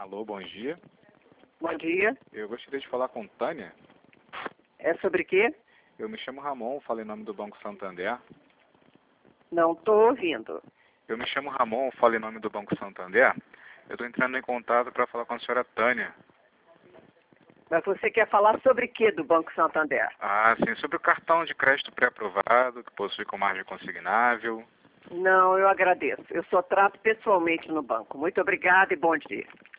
Alô, bom dia. Bom dia. Eu gostaria de falar com Tânia. É sobre quê? Eu me chamo Ramon, falo em nome do Banco Santander. Não estou ouvindo. Eu me chamo Ramon, falo em nome do Banco Santander. Eu estou entrando em contato para falar com a senhora Tânia. Mas você quer falar sobre quê do Banco Santander? Ah, sim, sobre o cartão de crédito pré-aprovado, que possui com margem consignável. Não, eu agradeço. Eu só trato pessoalmente no banco. Muito obrigada e bom dia.